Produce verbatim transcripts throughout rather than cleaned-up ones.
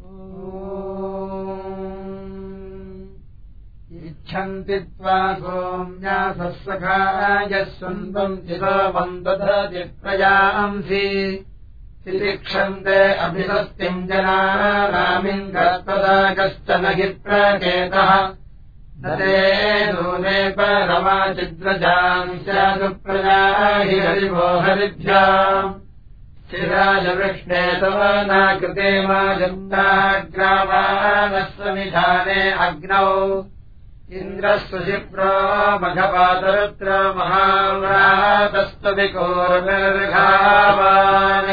इच्छन्ति त्वा सोम्यासः सखायः सन्तन्ति सोमम् ददति प्रजांसि तितिक्षन्ते अभिसस्तिम् जनानामिन्द्रस्तदा कश्चन हि प्रकेतः न ते नूने परमाचिद्रजाम् स्यादु प्रजा हि हरिवो हरिभ्याम् चिराजवृष्णे तव नाकृते माजन्ताग्रावानस्वमिधाने अग्नौ इन्द्रस्तु शिप्रो मघपातरुत्र महाव्रातस्तविकोर्मिर्घावान्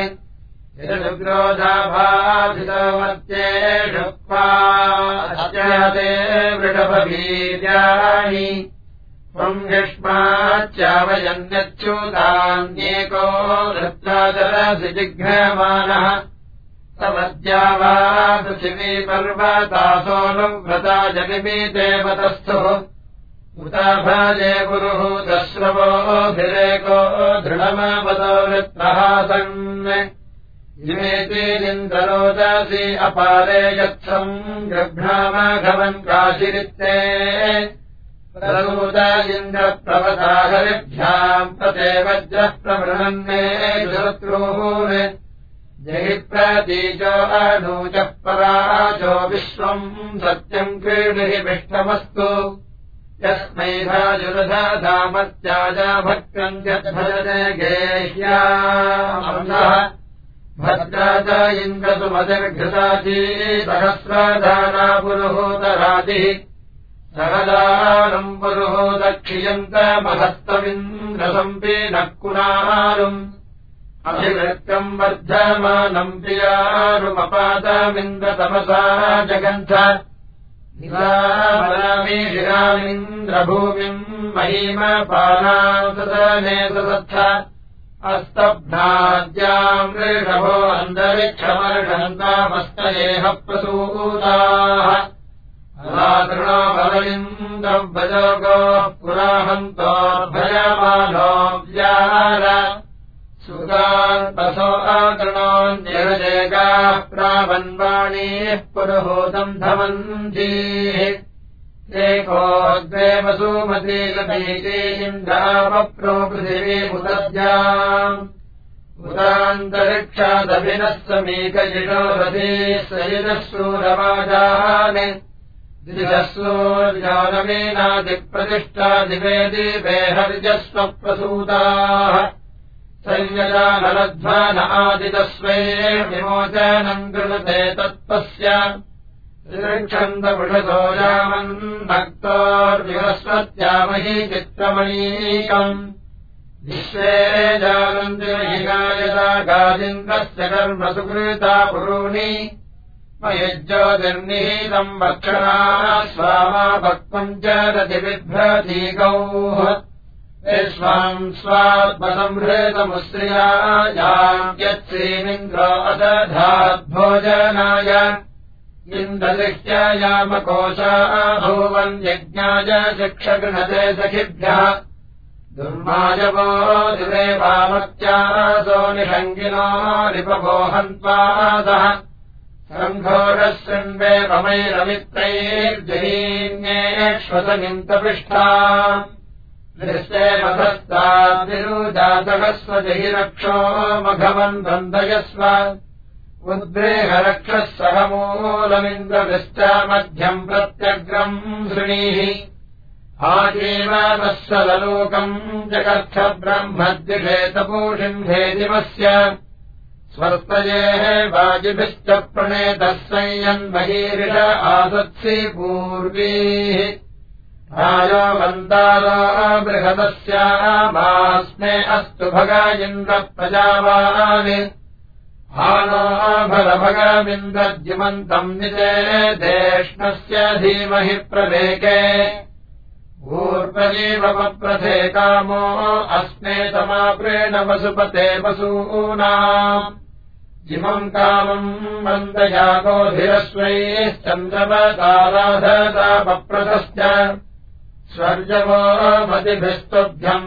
यदुग्रोधाभाभितमत्येषु पाते वृषभवीर्याणि त्वम् युष्माच्चावयन्यच्युतान्येको वृत्तादरसि जिघ्रमाणः तमद्या वा पृथिवी पर्वतासोऽनुम् व्रता जनिमीते वतस्थुः उताभाजे पुरुहूतश्रवोऽभिरेको दृढमवतो वृत्रः सन् इमेतीरिन्दरोदसि अपारे यत्सम् गृह्णामघवन् काशिरित्ते प्रसूत इन्द्रप्रवता हरिभ्याम् प्रते वज्रः प्रबृहन्ने शत्रून् जहि प्रतीचो अनूचः पराचो विश्वम् सत्यम् क्रीडिहि विष्टमस्तु यस्मै भाजुरधामत्याजा भक्तम् भजते गेह्यामः भद्रा च इन्द्रसुमतिर्घृताची सहस्रधारा पुरुहूतराजिः सहदानम् पुरुहूतक्षियन्तमहस्तमिन्द्रसम्पीनः कुणारुम् अभिवृत्तम् वर्धमानम् प्रियारुमपादमिन्द्रतमसा जगन्थ निरामीशिरामिन्द्रभूमिम् महीमपानासदने सदत्थ अस्तभ्नाद्याम् ऋषभो अन्तरिक्षमर्षन्तामस्तयेह प्रसूताः अलातृणो भवलिन्द्रम् भजोगोः पुराहन्तोर्भयमानो व्यार सुगान्तसो आतृणोऽन्यरजेगाः प्रावन्वाणीः पुरुहूतम् धमन्तीः एको द्वे वसुमती लभीति इन्द्रावप्रो पृथिवीमुदद्याम् उदान्तरिक्षादभिनः समीकजिषो रथीः सहितः सूरवाजान् द्विजः सूर्यानमीनादिप्रतिष्ठा दिवे दीपे हर्यस्वप्रसूताः संयजानलध्वान आदितस्वै विमोचनम् कृणुते तत्पस्य ऋक्षन्तपुषतो यामन्नक्तोर्विवस्वत्यामहि चित्रमणीकम् विश्वे जानन्ति महिगायता गादिन्द्रस्य कर्म सुकृता पुरूणि मयुज्योतिर्निहीतम् वक्षणा स्वामा भक्त्वम् च रतिबिभ्रतीगौः स्वाम् स्वात्मसंहृतमुश्रियायाम् यत्श्रीमिन्द्रो अदधाद्भोजनाय इन्द्रदृष्ट्यायामकोशा भूवन् यज्ञाय शिक्षगृणते सखिभ्यः दुर्मायवो दिदेवामत्यासो निषङ्गिनो रिपवोहन्त्वादः सङ्घोरशृण्वे वमैरमित्रैर्जहीन्येष्वसमिन्तपृष्ठा दृष्टे मधस्ताद्विरुजातकस्वजहि रक्षो मघवन् बन्धयस्व उद्वेहरक्षः सह मूलमिन्द्रदृष्ट मध्यम् प्रत्यग्रम् शृणीः आजीवनस्सलोकम् जगर्थ ब्रह्मद्विषेतपूषिम् भेदिमस्य स्वर्तयेः वाजिभिश्च प्रणेतः संयन्महीरिष आसत्सि पूर्वीः रायो वन्तारो बृहदस्यामास्मे अस्तु भगा इन्द्रप्रजावान् आनो भरभगमिन्द्रद्युमन्तम् निजे देष्णस्य धीमहि प्रवेके ऊर्वजीवपप्रथे कामो अस्मे तमाप्रेण वसुपते वसूनाम् इमम् कामम् वन्दयागोधिरस्वैश्चन्द्रवताराधतापप्रथश्च स्वर्जवो मतिभिस्तुभ्यम्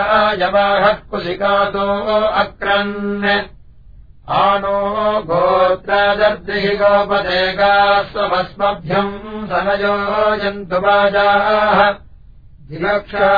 विप्रायिन्द्रायवाहः कुशिकातो अक्रन् आनो गोत्र गोत्रादर्दिहि गोपदेकास्वभस्मभ्यम् सनयो यन्तु वाजाः विवक्षा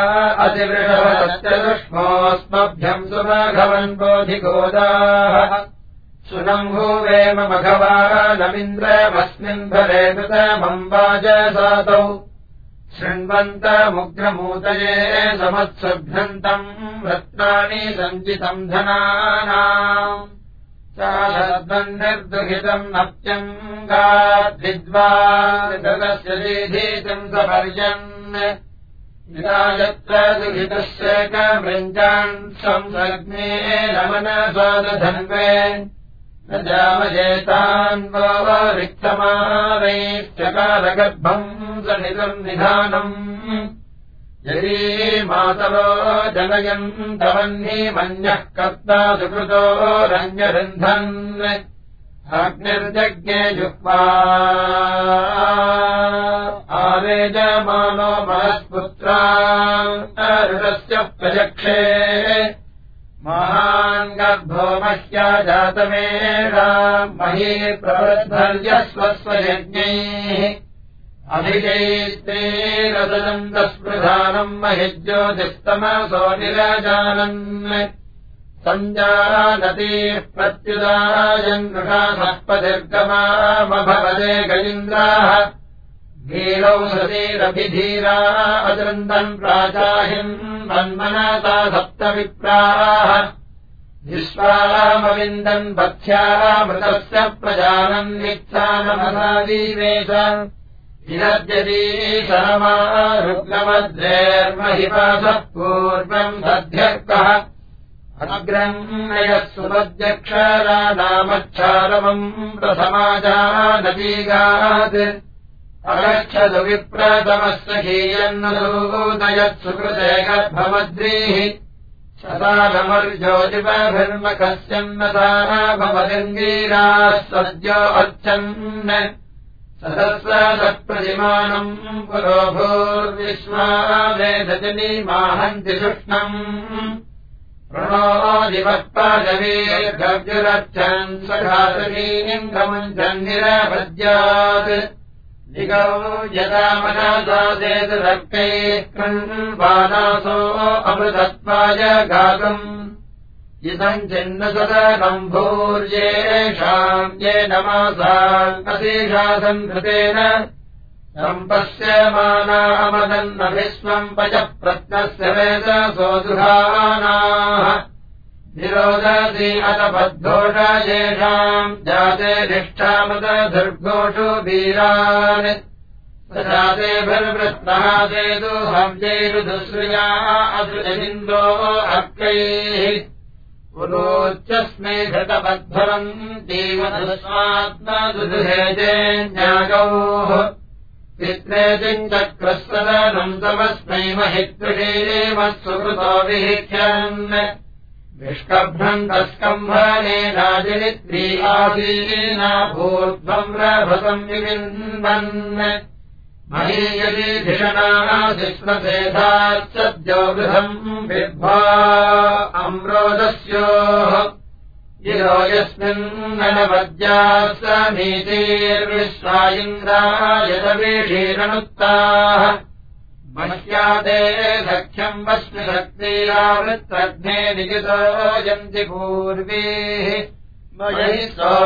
अतिवृषभत्यदुष्मोऽस्मभ्यम् सुमघवन् बोधिगोदाः सुनम्भूवेम मघवानमिन्द्रमस्मिन् भरे कृतमम् वाजसातौ शृण्वन्तमुग्रमूतये समत्सभ्यन्तम् रत्नानि सञ्चितम् धनानाम् चालद्वन्निर्दुहितम् नप्यम् गाद्विद्वादस्य दीधीतिम् सपर्यन् यदा यत्र दुहितस्य कमृञ्जान् संसग्ने नमनस्वादधन्वे न जामजेतान् वो रिक्तमानैश्चकारगर्भम् सनितम् निधानम् यदि मातरो जनयन्तवह्नि मन्यः कर्ता सुकृतो रञ्जरुन्धन् अग्निर्जज्ञे जुह्वा आरेजमानो महस्पुत्रा अरुणस्य प्रजक्षे महान् गर्भो मह्या जातमेषा मही प्रवृद्धर्यस्वस्वयज्ञैः अभिजैत्रीरसनन्दस्पृधानम् महिज्योतिस्तमसो निरजानन् सञ्जानतीः प्रत्युदायन्नृषासपतिर्गमामभवदे गजीन्द्राः वीरौ सतीरभिधीरा अदृन्दन् प्राचाहिन् मन्मनसा सप्तविप्राः विश्वामविन्दन् पथ्यामृतस्य प्रजानन् नित्सानमसादीवेश विनद्यदीशनमा रुग्नमद्रेर्महिपासः पूर्वम् सध्यर्कः अग्रन्नयः सुमध्यक्षराणामच्छारमम् प्रसमाजानतीगात् अगच्छतु विप्रतमस्य हीयन्नदूदयत् सुकृते गर्भमद्रीः शतानमर्जोतिपभिर्मकस्यन्नताः भवतिर्वीराः सद्यो अर्चन् सदस्रसत्प्रतिमानम् पुरोभूर्विश्वा वेदजनीमाहन्ति शुष्णम् प्रणो दिवःपादवीर्गव्युरर्चन् सघातनीन्द्रमुञ्चन् निरभज्यात् दिगौ यदा मनसादेतुरर्कैः कृण्वानासो अमृतत्वाय गातुम् इदम् चिन्न सदनम् भूर्येषाम् ये नमासाम् अशेषासम् कृतेन सम्पश्यमानामदन्नभिस्वम् पचः प्रत्नस्य वेदसो दुहानाः निरोदसी अतपद्धोष येषाम् जाते निष्ठामदधुर्घोषु वीरान् सजातेभिर्वृत्तः सेतु हव्यैरुदुश्रिया असृजनिन्दो अर्कैः पुरोच्चस्मै घटपद्धरन्तीवदस्मात्मदुदुहेजे न्यागौः पित्रे चिञ्चक्रस्सदनम् तमस्मै महित्वशेमत्सुकृतो विहिक्ष्यन् विष्कभ्रन्तस्कम्भनेनाजनित्री आसीना भूर्ध्वम् रभसम् विविन्वन् महीयदीधिषणासिष्णसेधाच्चद्यो गृहम् विद्वा अम्रोदस्योः गिरो यस्मिन्ननवद्याः समीतीर्विश्वा इन्द्रायतवीषीरनुत्ताः मह्यादे सख्यम् वश्मिशक्तीरावृत्रग्ने निजितो यन्ति पूर्वीः मयि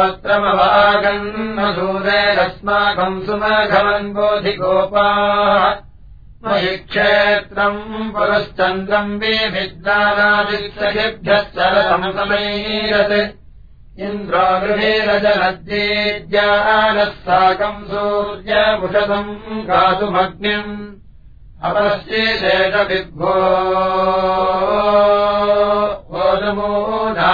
स्तोत्रमवागन्नसूरेरस्माकम् सुमघवन् बोधिगोपाः मयि क्षेत्रम् पुरश्चन्द्रम् विभिद्दानादिसखिभ्यः सरसम् समैरत् इन्द्रो गृहेरजनद्येज्यानः साकम् सूर्यमुषसम् गातुमग्निम् अपश्चेदेशविद्भो ओदमूना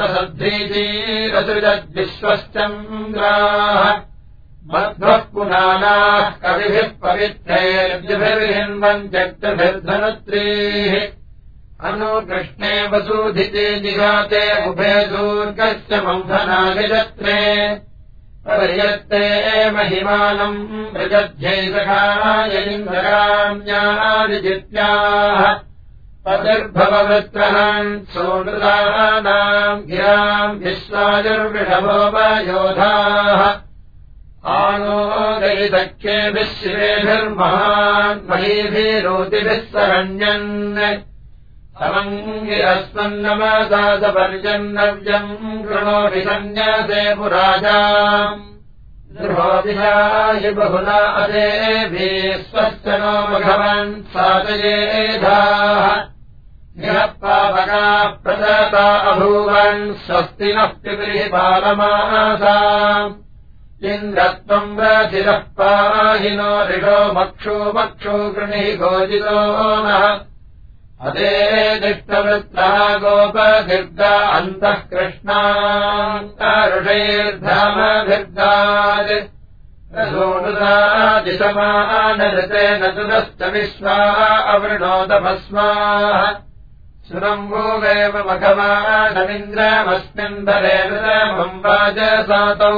प्रसद्धीतिरसृजद्विश्वश्चन्द्राः मध्वः पुनानाः कविभिः पवित्रैर्द्युभिर्हिन्वन् चक्तभिर्धनुत्रीः अनुकृष्णे वसूधिते जिघाते उभे दूर्गस्य मन्थनाभिजत्रे पर्यत्ते महिमानम् मृगध्यैसखाय इन्द्राम्यादिजित्याः पतिर्भववृत्रहन् सोनृतानाम् गिराम् विश्वायुर्विषभोपयोधाः आनो गैदख्येभिः शिवेभिर्महान् महीभिरोतिभिः सरण्यन् समङ्गिरस्मन्नमदासपर्जन्नव्यम् कृणोति सन्न्यासे पुराजाम् दृहोदिशाहि बहुला अदेभिः स्वस्य नो भगवन् सातयेधाः यः पावकाः प्रदता अभूवन् स्वस्ति नः पिबृहिपालमासाम् इन्द्रत्वम् व्रथिरः पाहि नो ऋषो मक्षो मक्षो गृणिः गोजितो नः अदे दिष्टवृत्तः गोपदीर्घा अन्तः कृष्णारुषैर्धामभिर्गात् रसोनुदादिशमानऋतेन तुरश्च विश्वा अवृणोदभस्माः सुरम्भोगेव मघमानमिन्द्रमस्मिन् धरे नृतमम् वाजसातौ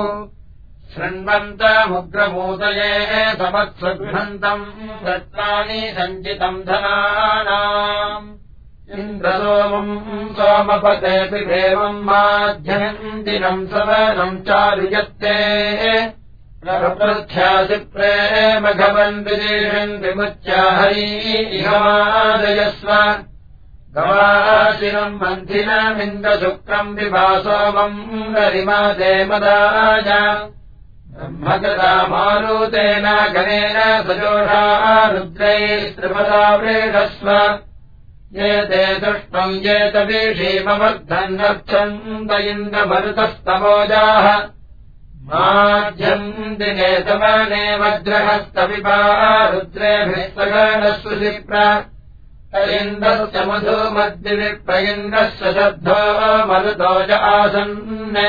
शृण्वन्तमुग्रमूतये समत्सुघ्नन्तम् दत्तानि सञ्चितम् धनानाम् इन्द्रसोमम् सोमपतेऽपि देवम् माध्यम् दिनम् सवनम् चारुयत्ते प्रपृथ्यासि प्रेम घवन्दिजीषन् विमुच्य हरी इहमादयस्व गवाशिनम् मन्थिनमिन्द्रशुक्रम् विभासोमम् गरिमा देमदाय ब्रह्मगता मारुतेन गणेन सजोषा रुद्रैस्त्रिपदा वृषस्व ये ते दुष्टम् ये तवीषीमवर्धन्नर्च्छन्त इन्द्रमरुतस्तमोजाः माध्यम् दिने समने वज्रहस्तविपा रुद्रेभिः सगणस्व शिप्र इन्द्रस्य मधुमद्दिविप्र इन्द्रस्य शब्दो मरुतोज आसन्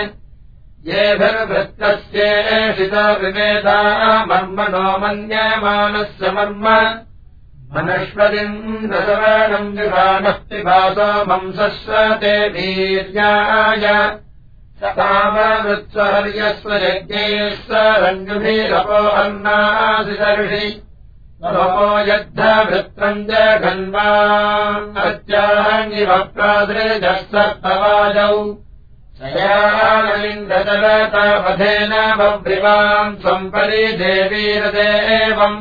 येभिर्वृत्तस्येषितो विवेदा मर्मणो मन्यमानस्य मर्म मनुष्वदिन्द्रसवणम् विभानः पिबासो मंसस्वते वीर्याय सतामवृत्स्वहर्यस्व यज्ञैस्व रञ्जुभिरपो अन्नासि सर्षि रपो यद्धवृत्रम् जघन्वाम् अत्याङ्गिवप्रादृजः सप्तवाजौ सयानलिन्द्रतलतापथेन बभ्रिवाम् सम्परि देवीरदेवम्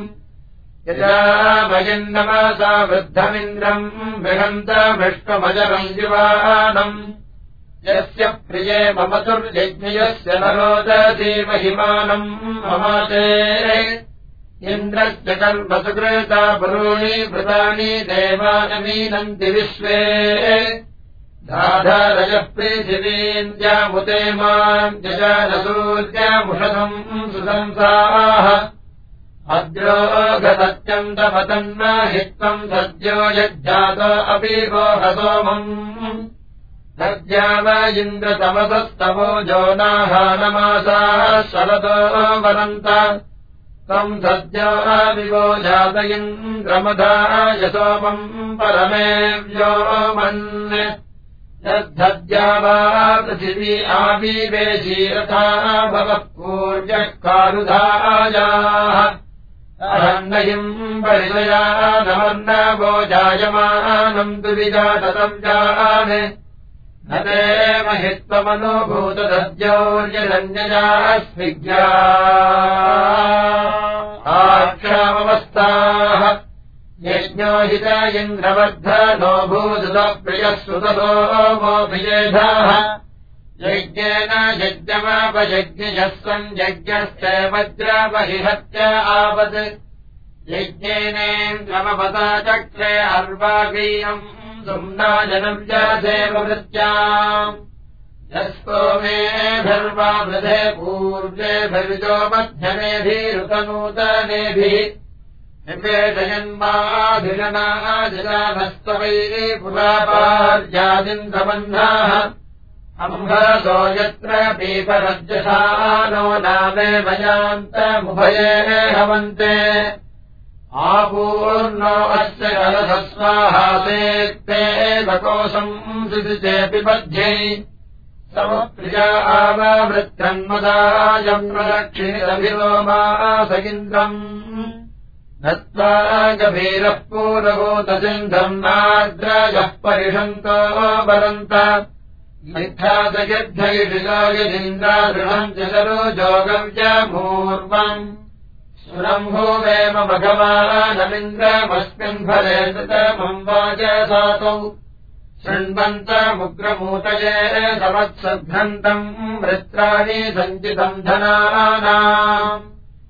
यजामयिन्नमसा वृद्धमिन्द्रम् बृहन्तमृष्टमजरम् युवानम् यस्य प्रिये ममतुर्यज्ञयस्य नरोदसी महिमानम् ममाते इन्द्रस्य कल्पसुकृता पुरूणि भृतानि देवानमीनन्ति विश्वे धाधारजः पृथिवीन्द्यामुते माम् जजानसूर्यामुषधम् सुशंसाः अद्रोगसत्यन्तमतन्न हित्वम् सद्यो यज्जातो अपि गोहसोमम् सद्याव इन्द्रतमसस्तमो जोनाहानमासाः शरदो वरन्त तम् सद्यो विवो जात इन्द्रमधाय सोमम् परमे व्योमन् यद्धद्या वा पृथिवी आविवेशीरथा भवः पूर्यः कारुधायाः अहन्नयिम् परिलया नमर्नवो जायमानम् दुविजातम् जाने न ते महित्वमनुभूतदद्यौर्यरन्यजाः स्निग्ध्या आक्षामवस्थाः यज्ञो हित इन्द्रवर्धनो भूतप्रियः सुततो मोऽभिजेधाः यज्ञेन यज्ञमापयज्ञयः सञ्यज्ञश्च वज्रमहिहत्य आवत् यज्ञेनेन्द्रमपता चक्रे अर्वागीयम् सुम्नाजनव्यासेववृत्याम् यस्तोमेभिर्वा वृधे पूर्वेभिर्जो मध्यमेभिरुतनूतनेभिः निपेषयन्माधिजनाजिजानस्तवैः पुरापार्यादिन्द्रबन्धाः अम्भसो यत्र पीपरज्जसा नो नामे भयान्तमुभये हवन्ते आपूर्णो अस्य कलशस्वाहासेत्ते वकोशम् सुदिचेऽपि बध्ये समप्रिया आववृत्रन्मदायम् प्रदक्षिणिरभिलोमास इन्द्रम् नत्वा गभीरः पूरभूतसिन्धम् नाग्राजः परिषन्तो वरन्त मिथ्यादयद्धयिषिलायदिन्द्रादृढम् च सरोजोगम् च मूर्वम् सुरम्भूवेम भगवानमिन्द्रमस्मिन् फले ततमम् वाचसातौ शृण्वन्तमुग्रमूतये समत्सघ्नन्तम् वृत्राणि सञ्चितम् धनानाम्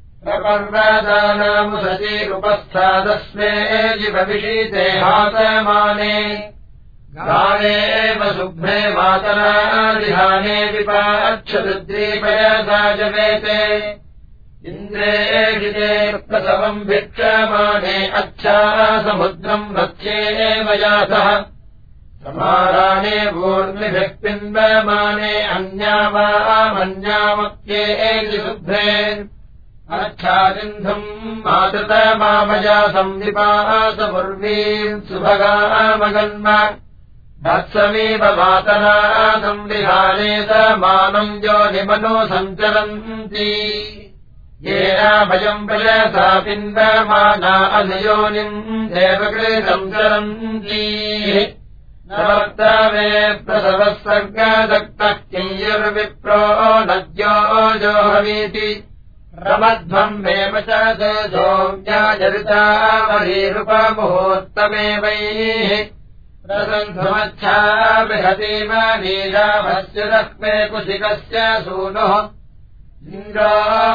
प्रपर्वदानामुसतीरुपस्थादस्मे जिवविषीते हासमाने गावेव शुभ्रे मातरादिहाने विपाक्षरुद्रीपयसा जवेते इन्द्रे गिते प्रसवम् भिक्षमाणे अच्छा समुद्रम् वत्स्येव यासः समाराणे भूर्मिभिः पिन्वमाने अन्यावामन्यामप्येति शुभ्रे अच्छासिन्धुम् मातृतमामजा संविपासमुर्वीम् सुभगामगन्म भत्समीव मातरा संविहाने समानम् योनिमनो सञ्चरन्ति येनाभयम् प्रयसा पिन्वमाना अधियोनिम् देवकृ सञ्चरन्ति नवर्तवे प्रसवः सर्गदक्तः किञ्युर्विप्रो नद्यो जोहवीति रमध्वम् वेम च सोम्याजरितामरीरुपमुहूर्तमेवैः प्रसन्ध्वमच्छा बृहतीम नीलाभस्युरक्मे कुशिकस्य सूनुः इन्द्रो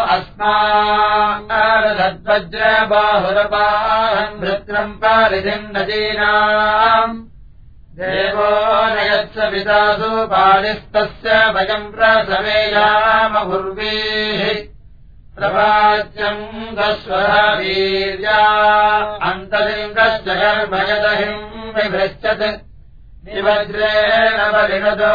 अस्मादद्वज्रबाहुरपाहम् भृत्रम् पारिधिम् नदीनाम् देवो नयत्स पितासु पारिस्तस्य भयम् प्रसवेयामहुर्वीः प्रभाच्यम् दस्वः वीर्या अन्तरिन्द्रश्च कर्मयदहिम् विभृच्छत् निवज्रेण परिणतो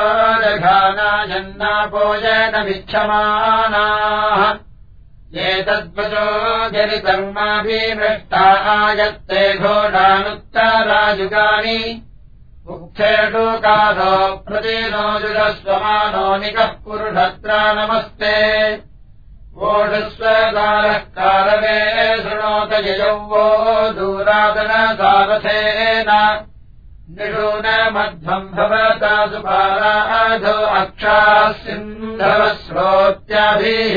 जघानायन्नापोजनमिच्छमानाः एतद्वचो जनितर्माभिमृष्टा आयत्ते घोषानुत्तराजुगानि उक्थेषु कादो प्रतिनो जुगस्वमानो निकः पुरुषत्रा नमस्ते वोढस्वदारः कारवे शृणोत ययौ वो दूरादनसारथेन निषूनमध्वम् भवता सुपाराधो अक्षाः सिन्धवः श्रोत्याभिः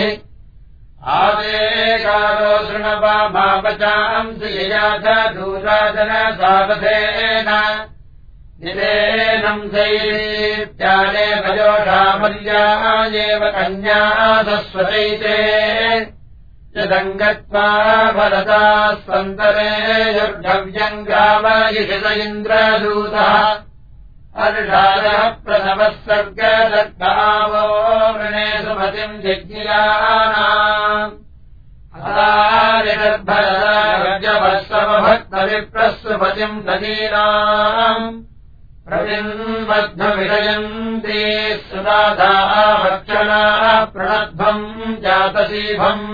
आदेकारो शृणवामापचांसि यया च दूरादनसारथेन निलेनम् सैरीत्याने भजोषामल्यायेव कन्यासस्वतैते यदङ्गत्वा भरताः सन्तरे युर्गव्यम् गावयिषित इन्द्रदूतः अर्षादः प्रथमः सर्गदत्तावो वृणे सुमतिम् जज्ञियानाम् अदारिगर्भरजवः समभक्तविप्रस्सुपतिम् नदीनाम् प्रविन्बद्धविरयन्ति सुदाधाः भक्षणाः प्रणध्वम् जातशीभम्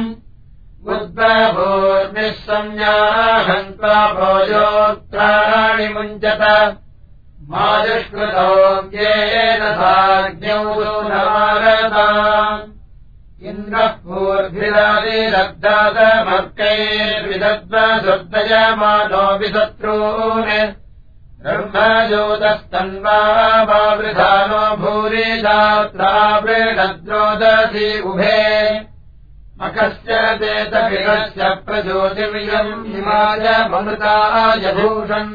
उद्बभूर्निः संज्ञाहन्त्वा भोजोक्त्राणि मुञ्चत माजुष्कृतो येन साज्ञौ नवारताम् इन्द्रः पूर्भिरादिरब्धातमर्कैर्विदद्वसुर्दयमानो विशत्रून् ब्रह्मज्योतस्तन्वावृधानो भूरि दात्रावृणद्रोदसी उभे मखस्य चेतभिरस्य प्रज्योतिर्यम् हिमायममृताय भूषन्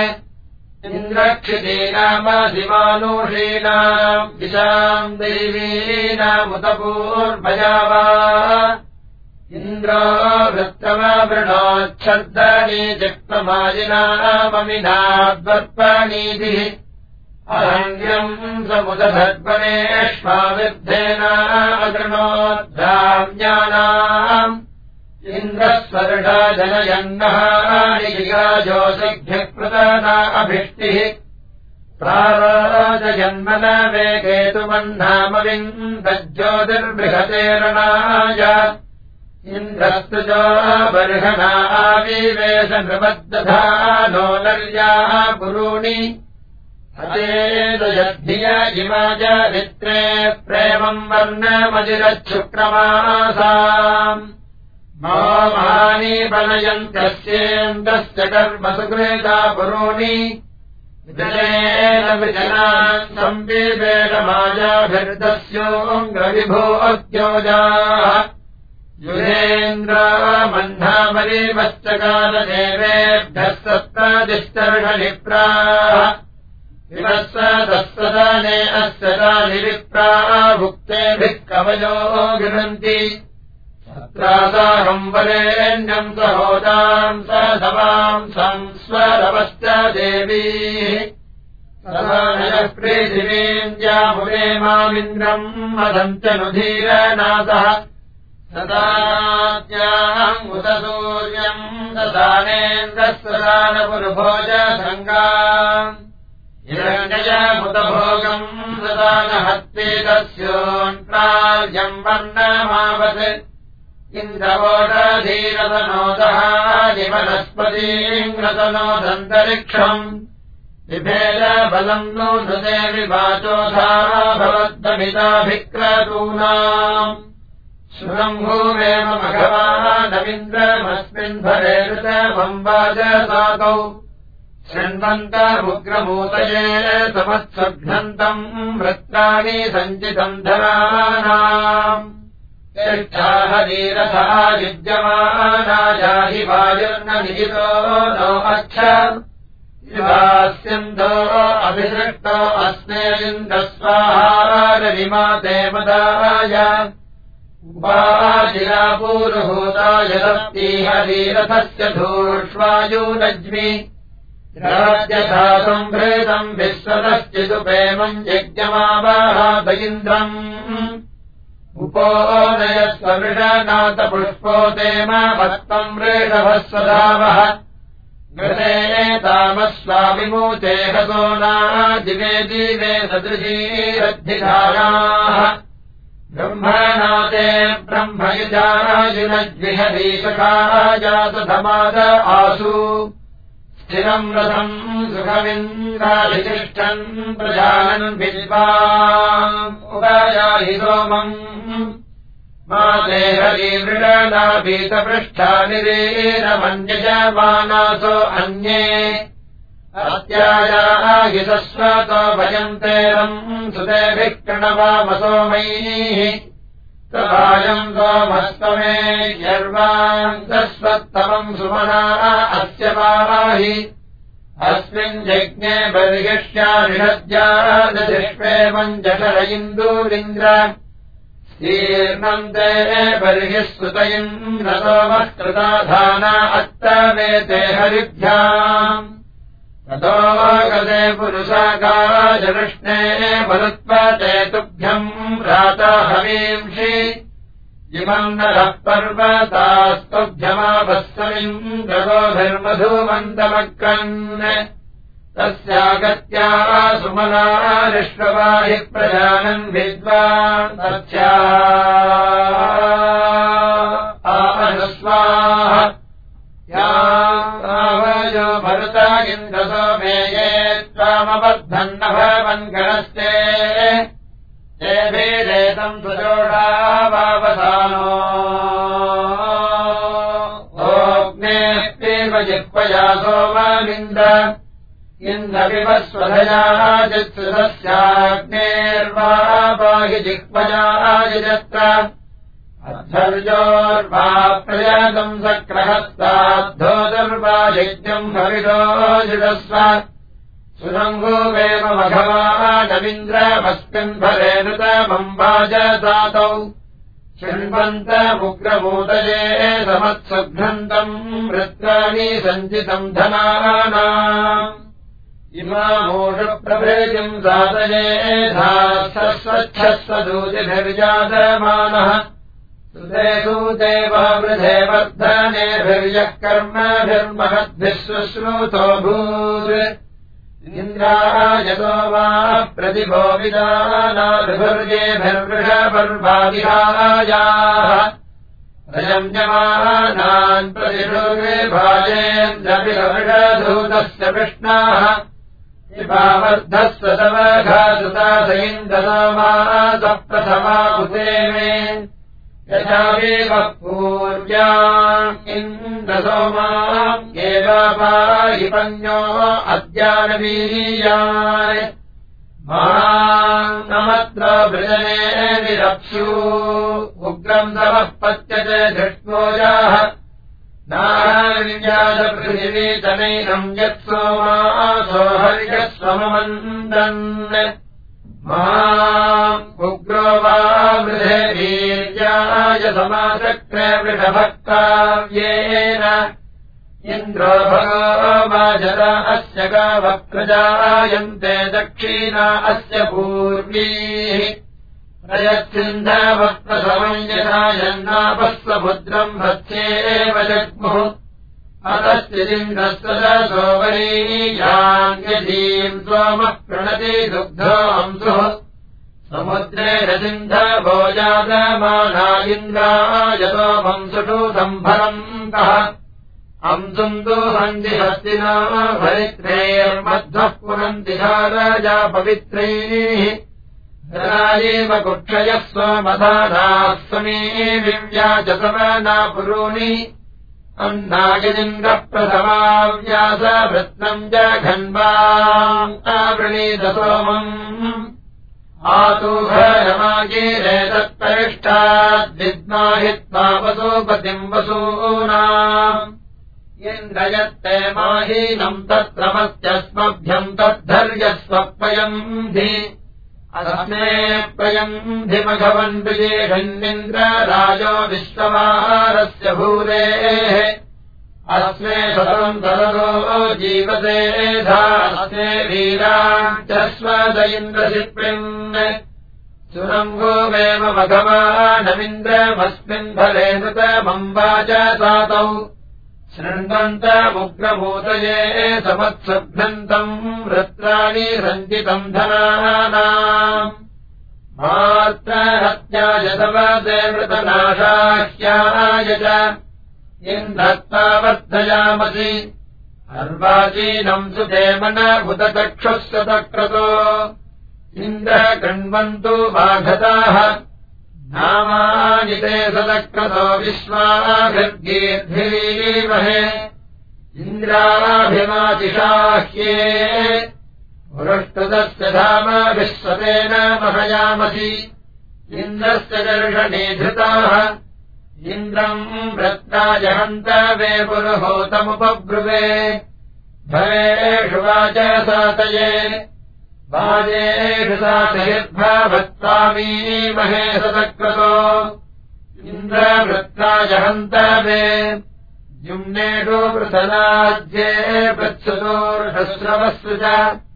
इन्द्रक्षितीनामधिमानुषीणाम् दिशाम् देवीनामुतपूर्भयावा इन्द्रो वृत्तमवृणोच्छर्दनी जिक्तमाजिनाममिनाद्वर्पणीतिः अरण्यम् समुदधर्पणेष्वाविद्धेनागृणोद्धाम्यानाम् इन्द्रः स्वर्षा जनयन्नहानि जिगाजोषिभ्यः कृतना अभिष्टिः प्राराजयन्मनवेकेतुमह्नामविन्दज्योतिर्बृहतेरणाय इन्द्रस्तुजो बर्हणा आविवेश नृपद्दधानो नर्याः पुरूणि अचेदयद्धिय इमा च वित्रे प्रेमम् वर्णमजिरच्छुक्रमासाम् मामानि बनयन्तस्येन्द्रस्य कर्मसुकृता पुरोणि विजयेन विजनान् संविवेशमाजाभिर्दस्योऽङ्गविभो अत्योजाः युधेन्द्र मह्नामरीवश्चकालदेवेभ्यः सत्तादिष्टर्षनिप्राः विवत्सदस्सदाने अस्य तानि विप्राः भुक्तेभिः कवयो गृह्णन्ति सत्रासाहम् वरेण्यम् सहोदाम् स सवाम् संस्वरवश्च देवीः सदानयः पृथिवीम् जामुरे मामिन्द्रम् मदन्त्यनुधीरनाथः सदात्याम् उत सूर्यम् ददानेन्द्रस्सदानपुरुभोज सङ्गाम् हिरण्यमुतभोगम् ददानहत्वेदस्योन्प्रार्यम् वर्णमावत् इन्द्रवोषधीरतनोदः निवनस्पतीम् रतनोदन्तरिक्षम् बिभेदबलम् नो नृते विवाचोधा भवद्भमिताभिक्रतूनाम् श्रुतम्भूवेम मघवानविन्द्रमस्मिन् भरे ऋतमम् वाजसातौ शृण्वन्तमुग्रमूतये समत्सघ्नन्तम् वृत्राणि सञ्चितम् धरानाम् यच्छाहरीरथा युज्यमानायाहि वायुर्न निहितो नो अच्छ युवास्यन्तो अभिसृष्टो अस्मे इन्द्रस्वाहारनिमाते मदाय उपाशिरापूरुभूतायदस्तीहरीरथस्य धूष्वायूनज्मि राज्यथा सम्भृतम् विश्वतश्चिदुपेमम् यज्ञमावाहात इन्द्रम् उपोदयस्वमृषनाथपुष्पोतेम भक्तम् वृषभः स्वधावः घृते तामस्वामिमूचे हसोनादिवे दिवे सदृशीरद्धिधाराः ब्रह्मणाते ब्रह्मयुजायुनज्विहरीशखा जातधमाद आसु स्थिरम् रथम् सुखमिन्द्राधितिष्ठन् प्रजानन् विद्वान् उपायाहि सोमम् माते हरिमृडनाभीतपृष्ठानिरीरमन्यजमानासो अन्ये अत्यायाहितस्वतो भजन्तेरम् सुतेभिः प्रणवामसोमैः तवायम् सोमस्तमे यर्वान्तस्वत्तमम् सुमना अस्य पाहि अस्मिन् यज्ञे बर्हिष्यानिषद्यादधिष्पेमम् जठर इन्दूरिन्द्र शीर्णम् ते बर्हिः सुतयम् रतोमः कृताधाना अत्तमेते हरिभ्याम् ततो गते पुरुषाकाशकृष्णे मरुत्वते तुभ्यम् राताहवींषि इमम् नरः पर्वतास्तुभ्यमाभस्वमिन्द्रगोभिर्मधुमन्तमक्रन् तस्यागत्या सुमनारिष्टवाहि प्रजानन् विद्वान् तस्या आनुस्वाह यावयो भरता इन्द्रसो मेये त्वामबद्धन्न भवन् गणस्ते तेभिरेतम् सुजोषा वावसानो ओग्नेः पिब जिह्वया सोमानिन्द्र इन्द्रविवस्वधया चित्सुतस्याग्नेर्वा पाहि जिह्वया यजत्र अद्धर्योर्वा प्रयातम् सक्रहस्ताद्धोदर्वा यज्ञम् हरितो जुडस्व सुरङ्गोवेम मघवानविन्द्रमस्मिन् भरे नृतमम् वाजसातौ शृण्वन्तमुग्रमूतये समत्सुघ्नन्तम् वृत्राणि सञ्चितम् धनानाम् इमामूषप्रभृतिम् साधये धास्वच्छः सदूतिभिर्जातमानः सुते सूते वृधे वर्धनेभिर्यः कर्मभिर्महद्भिः शुश्रूतो भूत् इन्द्रायतो वा प्रतिभो विदानाभिर्जेभिर्वृषपर्वादिहायाः रजम्यमानान् प्रतिषुर्वे भाजेन्द्रविरवृषधूतस्य कृष्णाः इवावर्धस्य तव घासुता स इन्द्रसमास प्रथमा कुते मे यथावेव पूर्व्याम् इन्द्रसोमाम् एव पाहि पन्यो अद्यानवीयान् मानमत्र वृजने विरप्स्यु उग्रम् तवः पत्यते धृष्टोजाः नारायणपृथिवी तनैनम् यत्सोमासो हर्यस्वममन्दन् माम् उग्रो वा वृधे वीर्याय समाचक्रे वृषभक्ताव्येन इन्द्रो भगो वाजरा अस्य गावः प्रजायन्ते दक्षिणा अस्य पूर्वीः प्रयच्छिन्धवः प्रसवम् यथा यन्नापस्वपुत्रम् भत्स्येव जग्मुः अतश्चिदिन्द्रस्तदसो वरीयान्यधीम् सोमः प्रणति दुग्धो अंसुः समुद्रे रसिन्धवो जातमाना इन्द्रायतो वंसुषु सम्भरन्तः अंसुन्दु हन्ति हस्तिना भरित्रेर्मध्वः पुनन्ति राजा पवित्रैः राजेव कुक्षयः स्वमधानाः समी विव्याचसमाना पुरूणि अन्नायजिन्द्रप्रथमाव्यासवृत्नम् च घन्वाम् आवृणीत सोमम् आतुभरमागीरे तत्परिष्टाद्विद्माहित्वा वसूपतिम् वसूनाम् इन्द्रयत्ते माहीनम् तत्रमस्त्यस्मभ्यम् तद्धर्यस्वपयम् धि अस्मे प्रयम् धिमघवन् विजेषन्निन्द्र राजो विश्वमाहारस्य भूरेः अस्मे शतम् तरलो जीवते धास्मे वीराम् च स्वद इन्द्रशिप्रिन् सुरङ्गोमेव मघवानमिन्द्रमस्मिन् फले नृतमम्बा च सातौ शृण्वन्तमुग्रभूतये समत्सभ्यन्तम् वृत्राणि सञ्चितम् धनानाम् मात्रहत्याय तवते मृतनाशाह्याय च इन्द्रत्वा वर्धयामसि अर्वाचीनम् सुदेमनभुतचक्षुः तक्रतो इन्द्रः कृण्वन्तु वाघताः नामानि ते सदक्रतो विश्वाभिर्गीर्भिरीमहे इन्द्राभिमातिशाह्ये पुरुष्टुतस्य धाम विश्वतेन महयामसि इन्द्रस्य दर्शने धृताः इन्द्रम् वृत्राजहन्तवे पुरुहूतमुपब्रुवे भवेषु वाच सातये वाजेषु सातयद्भवत्तामीमहे सदक्रतो इन्द्रवृत्राजहन्तवे जुम्नेषु पृथनाज्ये पृत्सुतोर्षस्रवस्सु च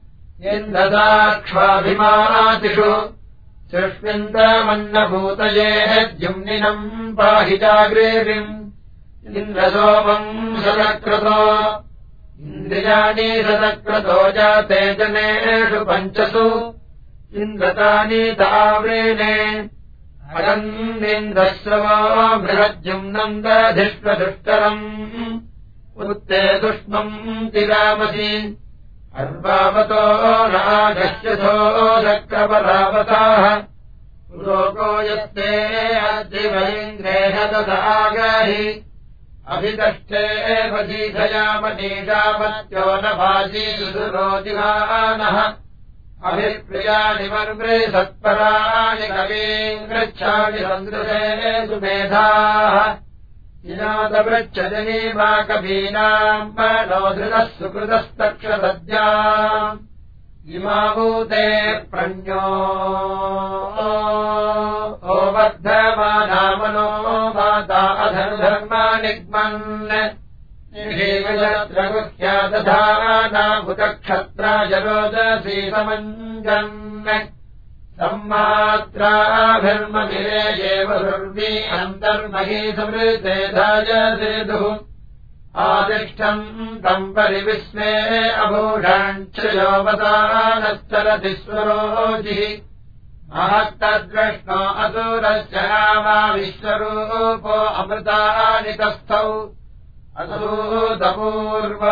इन्द्रदाक्ष्वाभिमातिषु सुष्मिन्तमन्नभूतये जुम्निनम् पाहि चाग्रेविम् इन्द्रसोमम् सदक्रतो इन्द्रियाणि सदक्रतो जाते जनेषु पञ्चसु इन्द्रतानि ताव्रेणे अगन्निन्द्रस्रवो बृहज्जुम्नम् दधिष्वदुष्करम् उत्ते दुष्मम् तिरामसि अर्वावतो नागश्यथो चक्रपरावताः लोको यस्ते अद्रिवैन्द्रेह ददागाहि अभिदष्टेव दीधयामनीषामत्यो न भाजी सुरोजिहानः अभिप्रियाणि मर्मृ सत्पराणि कवीम् गच्छामि सन्दृशे सुमेधाः इनादवृच्छजनी वा कवीनाम् नो धृतः सुकृतस्तक्षसद्या इमाभूते प्रण्यो ओ वर्धमानामनो माता अधर्धर्मानिग्मन् निषेवजत्रगुह्यादधानाभुतक्षत्राजरोदसी समञ्जन् सम्मात्राभिर्ममिरे एव सुर्वी अन्तर्मही समृते धायसेतुः आदिष्टम् तम् परिविस्मे अभूषाञ्चयोवतानश्चरति स्वरोजिः महत्तद्रष्णो असुरस्य नामा विश्वरूपो अमृतानि तस्थौ असूतपूर्वो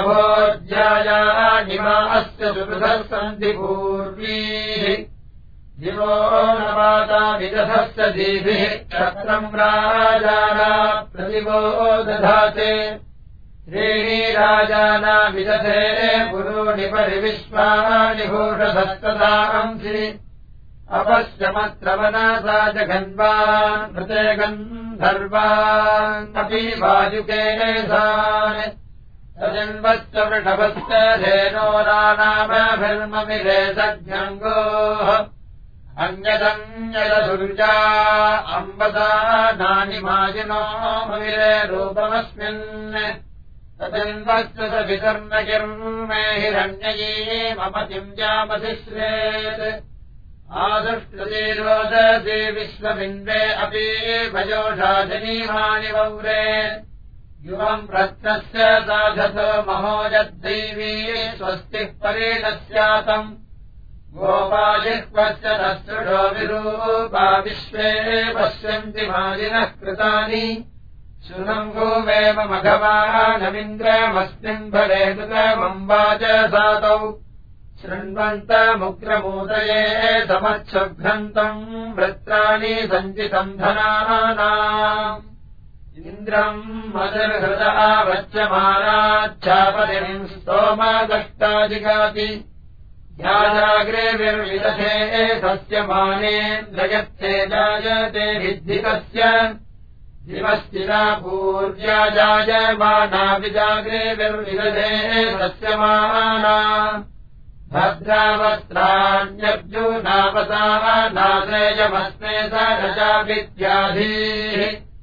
वृषभोज्यायानिमा अस्य सुहृदः सन्ति पूर्वीः दिवो न माता विदधश्च दीभिः क्षत्रम् राजाना प्रतिवो दधाते त्रीणि राजाना विदधे पुरूणि परिविश्वानि भूषधस्तदांसि अपश्यमत्र मनसा जगन्वान् मृते गन्धर्वान् अपि वायुकेशान् सजन्वश्च वृषभश्च धेनोरानामभिर्ममिरे सज्ञङ्गोः अन्यदन्यदुर्जा अम्बसा नानि माजिनो ममिरे रूपमस्मिन् सजन्वश्च स विकर्म किर्मे हिरण्ययी मम किञ्जामसि श्रेत् आदुष्टुतिरोदसी विश्वबिन्वे अपि भजोषाजनीमानि वौरे युवम् रत्नस्य साधतो महोजद्दैवी स्वस्तिः परिणस्यातम् गोपाजिह्वश्च नस्तृढो विरूपा विश्वे पश्यन्ति मालिनः कृतानि शृणम् गोमेव मघवानमिन्द्रमस्मिन् भरे कृतमम्बाच सातौ शृण्वन्तमुग्रमूदये समच्छुभ्रन्तम् वृत्राणि सञ्चितम् धनानाम् इन्द्रम् मदर्हृदा वच्यमानाच्छापतिम् स्तोमदष्टाजिगाति ध्याजाग्रेभिर्विदधे तस्य मानेन्द्रयत्ते जायते विद्धितस्य दिवश्चिरा पूर्व्या जायमाना विजाग्रेभिर्विदधे तस्य माना भद्रावस्त्राण्यर्जुनावसाः नाश्रेयमस्मे स रजा विद्याधीः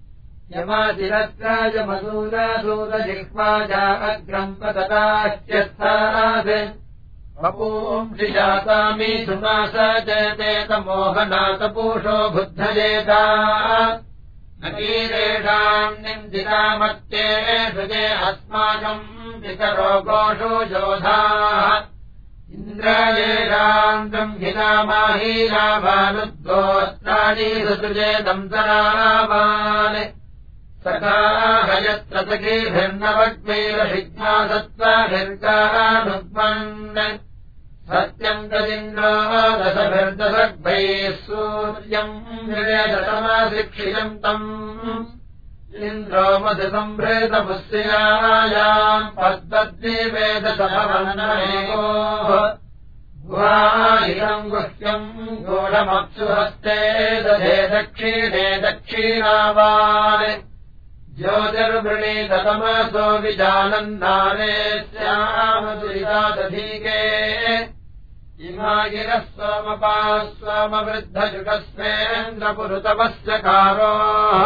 यमातिरत्रायमसूरसूदजिह्वाजा अग्रम् पतताश्च्यस्थात् वपूंषि जातामि सुनास जयते तमोहनातपूषो बुद्धयेता न कीरेषाम् निन्दितामत्ये भृजे अस्माकम् पितरोगोषु योधाः इन्द्रायेषाम् ब्रह्मिनामाहीनामानुद्गोत्राणि ऋतुजे दंसरामान् सखाः यत्र सखीभिर्नवग्मैरभिज्ञा सत्त्वाभिर्गानुग्मन् सत्यम् तदिन्द्रो दशभिर्दशग्भैः सूर्यम् निवेदतमाशिक्षियन्तम् इन्द्रो मधुसम्भृतमुस्यायाम् पद्मद्विवेदसमवन्नमेकोः गुहाहिरम् गुह्यम् गूढमप्सुहस्ते दधे दक्षिणे दक्षिणावान् ज्योतिर्वृणीततमसो विजानन्दाने स्यामदुरितादधीके इमा गिरः सोमपाः सोमवृद्धजुगस्वेन्द्रपुरुतमस्य कारोः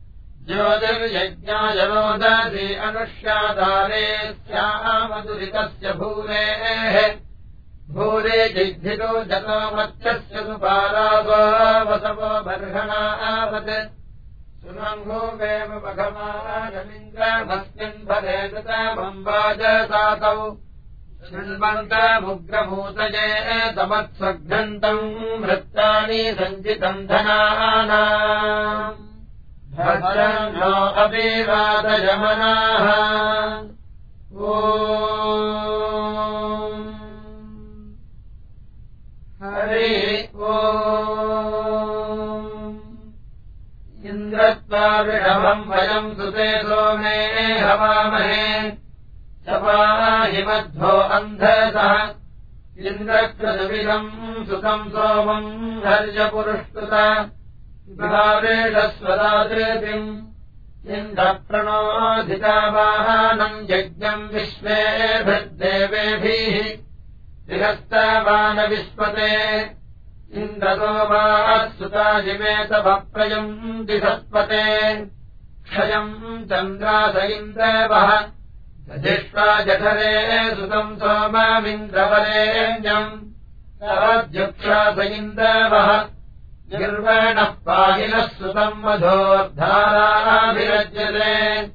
ज्योतिर्यज्ञायनोदधि अनुष्यादारे स्यामदुरितस्य भूरेः भूरे जिद्धितो जतो मत्स्यस्य सुपारावो वसवो बर्हणावत् सुरङ्गोमेव मघमानमिन्द्रमस्मिन् भरे कृतमम्बाज सातौ शृण्वन्तमुग्रभूतये तमत्स्वघ्नन्तम् वृत्तानि सञ्चितम् धनानाम् भद्रम् नो अभिवादयमनाः ओ हरि ओ इन्द्रत्वा वृषभम् वयम् सुते सोमे हवामहे सपाहिमध्वो अन्धसः इन्द्रक्रतुविदम् सुतम् सोमम् हर्यपुरुष्टुत विभावेशस्वदातृतिम् इन्द्रप्रणोधितावाहनम् यज्ञम् विश्वेभिर्देवेभिः गृहस्तवानविस्पते इन्द्रतो वात्सुताजिमेतभप्रयम् दिसत्पते क्षयम् चन्द्रास इन्द्रवः दधिष्ठा जठरे सुतम् सोममिन्द्रवरेण्यम् तवद्युक्षास इन्द्रवः निर्वणः पाहिनः सुतम् मधोर्धाराभिरज्यते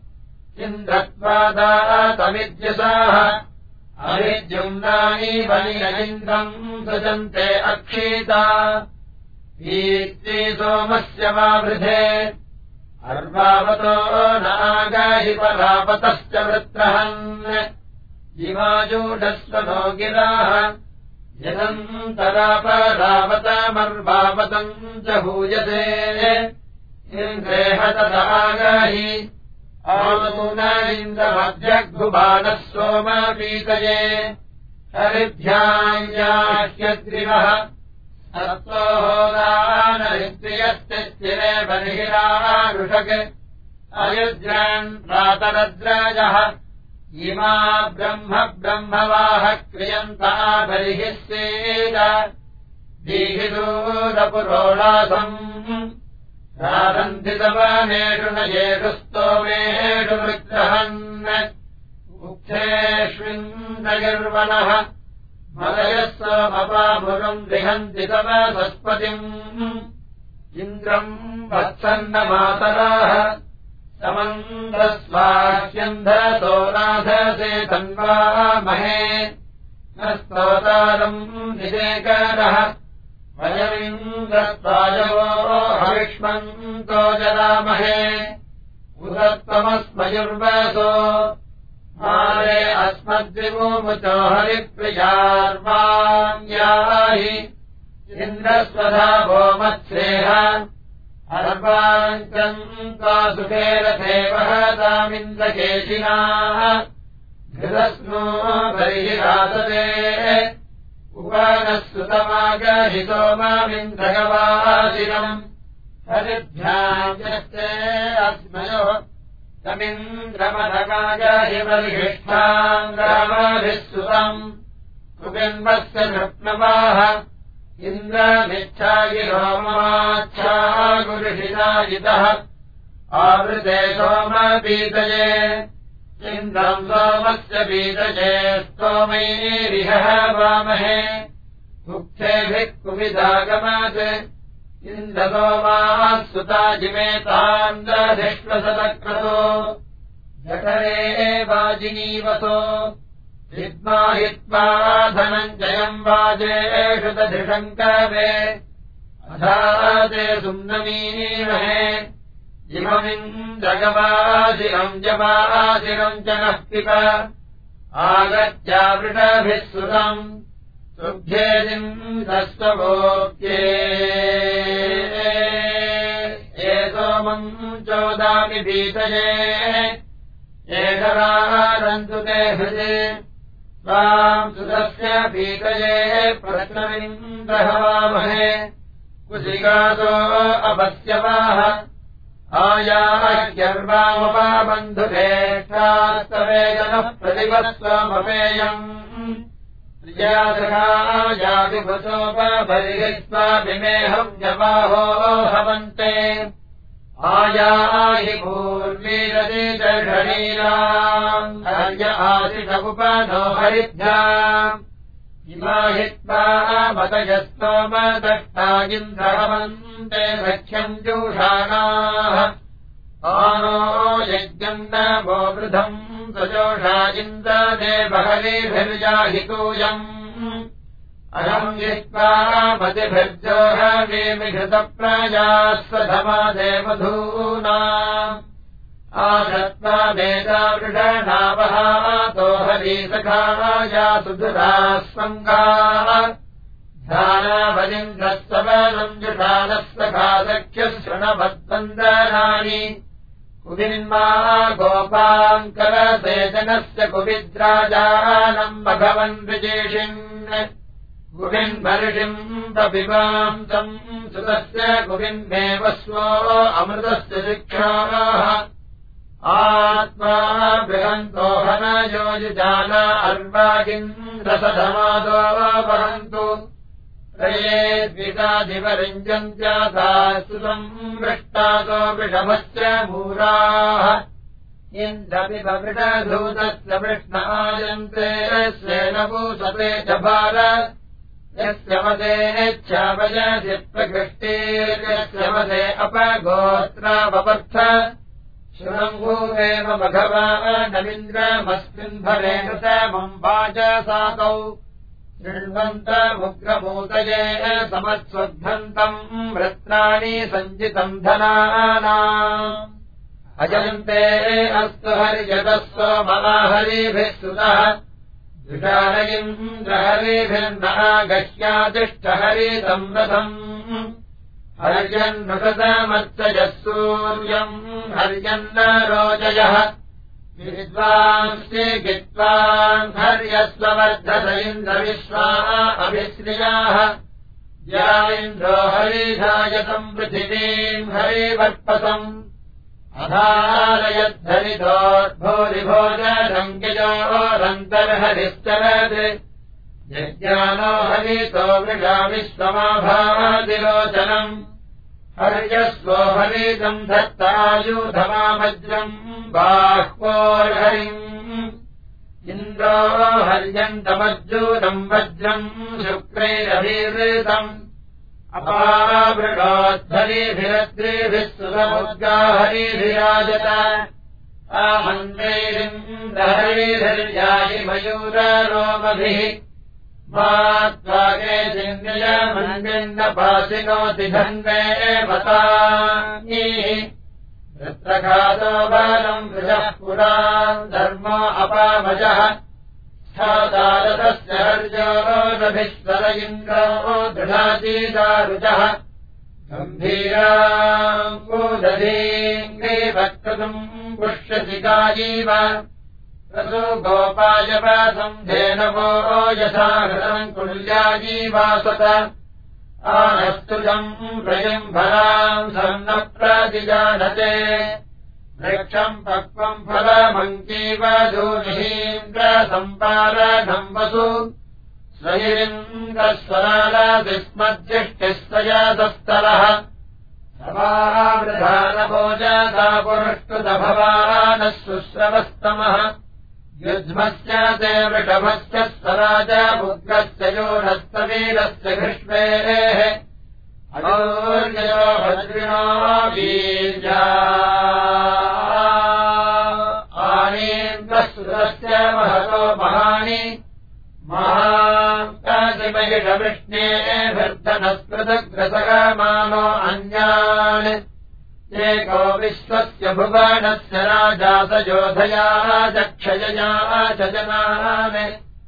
इन्द्रत्वादातमिद्यसाः अभिद्युम्नानि बलिनलिन्द्रम् सजन्ते अक्षीता वीत्ति सोमस्य वावृधे अर्वावतो नागाहि परापतश्च वृत्रहन् जिवाजूढस्वनो गिराः यदन्तरापरावतमर्वावतम् च भूयते इन्द्रेह तदागाहि आमतुन इन्द्रमभ्यग्भुवानः सोमपीतये हरिभ्याम् याह्यद्रिवः सत्त्वहोदानरिन्द्रियस्तिरे बर्हिरारुषक् अयुज्रान् प्रातरद्राजः इमा ब्रह्म ब्रह्मवाह क्रियन्ता बर्हिः सेद दीहिदूरपुरोडासम् रारन्धितवनेषु न येषु स्तोमेषु विग्रहन् उक्थेष्विन्द्रगिर्वणः मलयः सोमपामुरम् गृहन्ति तव सस्पतिम् इन्द्रम् वत्सन्नमातराः समन्द्रस्वाह्यन्धतो राधसे तन्वामहे न स्तोतारम् निदेकरः वयमिन्द्रस्वायवो हविष्मन्तो जरामहे उदत्तमस्मयुर्वसो मारे अस्मद्विमुचो हरिप्रियार्वाण्याहि इन्द्रस्वधा वो मत्सेह अर्वाञ्चम् त्वा सुखेरथेवहतामिन्द्रकेशिनाः घृतस्नो बर्हिरासते उपनः सुतमागहितो मामिन्द्रगवासिरम् हरिभ्याम् यस्ते अस्मयोः तमिन्द्रमधकागहि बर्हिष्ठाम् रामाभिः सुतम् कुपिन्वस्य नृप्नवाः इन्द्रमिच्छागिरोमाच्छा गुरुषितायितः आवृते सोमपीतये इन्द्रम् सोमस्य पीतये स्तोमैरिहः वामहे मुक्तेभिः कुविदागमात् इन्द्रसोमाः सुताजिमेताम् दधिष्वसतक्रतो जठरे वाजिनीवसो हित्वा हित्वा धनञ्जयम् वाजेषु दधिषङ्कवे अधाते सुम्नमीमहे इममिन्द्रगवासिरम् जवासिरम् च नः पिब आगत्यावृषभिः सुतम् सुभ्येदिन्द्रस्वभोक्ये ये सोमम् चोदामि भीतये एषरारन्तु ते हृदे स्वाम् सुतस्य पीतये प्रश्नमिन्द्रहवामहे कुशिकासो अपस्यवाः आयाह्यर्वामपाबन्धुरेष्ठास्तवेदनः प्रतिवत्स्वमपेयम् प्रियासखायाभिभुसोपबर्हिस्वाभिमेहम् जवाहो हवन्ते आयाहि पूर्वीरदिदर्शनीराम् हर्य आशिषमुपनो हरिभ्याम् इमा हित्वा मतयस्तोमदष्टागिन्द्रहवन्ते सख्यम् जोषाणाः आनो यज्ञम् न वो वृधम् सजोषा इन्द्रदेवहरिभिर्याहितूयम् अहम् जित्वा मतिभिर्जोहवीमिघृतप्रजास्वधमादेवधूना आदत्त्वा वेदावृषणावहातो हरीसखाया सुधुरास्वङ्गाः ध्यानाभजिन्द्रस्तवनम् जुषानस्तखा सख्यः शृणवद्वन्दनानि कुविन्मा गोपाङ्करसेचनस्य कुविद्राजानम् भगवन् विजेषिन् कुविन्मर्षिम् पपिबाम् तम् सुतस्य कुविन्मेव स्वो अमृतस्य शिक्षाः आत्मा बृहन्तो हनयोजुजान अर्वागिन्द्रसधमादो वहन्तु त्रये द्वितादिवरिञ्जन्त्यासास्तुतम् वृष्टासो वृषभश्च मूराः इन्द्रपिबवृषधूतस्य वृष्ण आयन्ते स्वेन पूसते च भार यस्य मदेच्छावयसि प्रकृष्टेर्यस्य मदे अपगोत्रावपर्थ शृणङ्गूवेव भगवानमिन्द्रमस्मिन् भरेण समम् वाचसातौ शृण्वन्तमुग्रभूतये समत्स्वद्धन्तम् वृत्राणि सञ्चितम् धनानाम् अजन्ते अस्तु हरिजतः सोमः हरिभिः सुतः विषालयिन्द्रहरिभिर्नागह्यातिष्ठहरितम् रथम् हर्यन्नृतमर्चयः सूर्यम् हर्यन्न रोचयः विद्वांस्ते गित्वान् हर्यस्ववर्धत इन्द्रविश्वा अभिश्रियाः या इन्द्रो हरिधायतम् पृथिवीम् हरिवर्पसम् अधारयद्धरितोद्भूरिभोजनम् गिजोरन्तर्हरिश्चरत् यज्ञानो हरितो मृगा विश्वमाभादिलोचनम् हर्यस्वो हरितम् धत्तायुधमावज्रम् बाह्वोर्हरिम् इन्द्रो हर्यन्तमज्जूतम् वज्रम् शुक्रैरभिवृतम् अपावृणोद्धरिभिरद्रिभिः सुरमुद्गाहरिभिराजत आमन्त्रैरिन्द्रहरिधर्यायि मयूररोमभिः मात्वागे जिन्यमन्विन्नपासिनोति धन्वे वतानि वृत्रघातो बालम् वृजः पुरान् धर्मो अपामजः स्थादारतस्य हर्यो रभिस्वर इन्द्रो दृढातीदारुजः गम्भीराम् कूदधीम् वक्तुम् पुष्यसिकायीव रसो गोपायवासम् धेनवो यथा हृतम् कुल्यायीवासत आनस्तुजम् प्रयम्भराम् सन्नप्रतिजानते वृक्षम् पक्वम् फलमङ्कीव धूमिहीन्द्रसम्पारणम् वसु स्वैरिन्द्रस्वरालादिस्मज्जिष्टिस्तयादस्तरः समावृधानभोजसा पुरुष्टुतभवानः शुश्रवस्तमः युध्मस्य ते वृषभस्य स्वराजपुत्रस्य योनस्तवीरस्य घृष्वेः अयोर्ययो भद्रिणो वीर्या आनीन्द्रस्तुतस्य महतो महानि महाकाशिमहिषवृष्णेभिर्धनस्कृतग्रसगमानो अन्यान् एको विश्वस्य भुवनस्य राजा स योधया चक्षयया च जनान्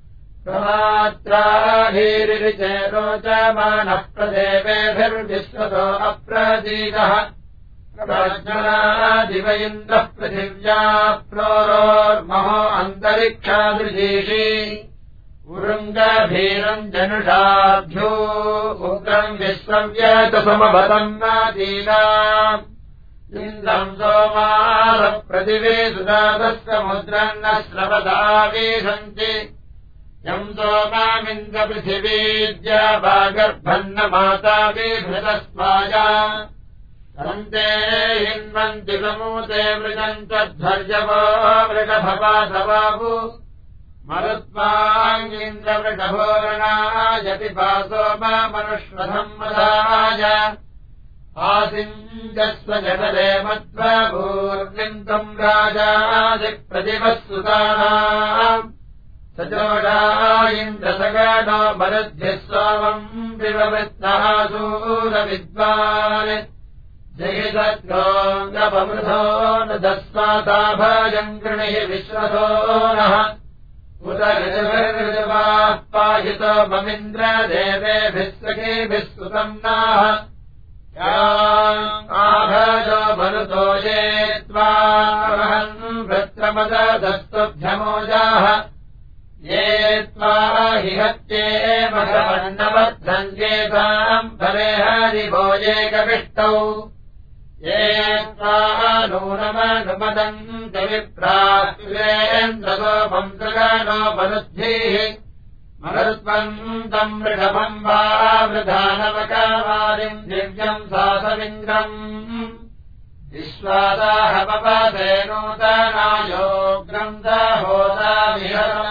प्रमात्राहीरिरिचे रोचमानः प्रदेवेभिर्विश्वतो अप्रतीतः प्रज्वलादिव इन्द्रः पृथिव्या प्रोरोर्महो अन्तरिक्षादृजीषी उरुङ्गभीरम् जनुषाभ्यो उग्रम् विश्वव्यतसमभतम् नादीनाम् इन्द्रम् सोमारप्रतिवे सुदातस्य मुद्रम् न श्रवदावीशन्ति यम् सोमामिन्द्रपृथिवीद्या वागर्भन्न माता विभृतस्वाया सन्ते हिन्वन्ति समूते मृगम् तद्धर्यवो वृषभवासवाहु मरुत्वाङ्गिन्द्रवृषभोरणायति पासो मा मनुष्वधम् मदाय आसिञ्जस्व जगदे मत्वभूर्निन्दम् राजादिप्रतिमः सुतानाम् सजोषा इन्द्रसगणो मरुद्भिः सोमम् विववृत्तः सूरविद्वान् जयितद्गोङ्गपमृधो न दस्माताभजम् गृणिः विश्वतो नः उत ऋजभिर्ऋजवाः पाहितो ममिन्द्रदेवेभिः सखेभिः सुतम् नाः आभजो मरुतो ये त्वाहम् वृत्रमदस्तुभ्यमोजाः ये त्वा हि हत्ये मघवन्नबद्धन्येताम् फले हरिभोजे कविष्टौ ये त्वा नूनमनुमदम् च विप्रास्त्रेन्द्रसोमम् सगनो मरुद्भिः मरुत्वन्तम् वृषभम् वा वृधानवकामारिम् दिव्यम् सासमिन्द्रम् विश्वादाहपपदे नूतनायोग्रम् दाहोदाविहरम्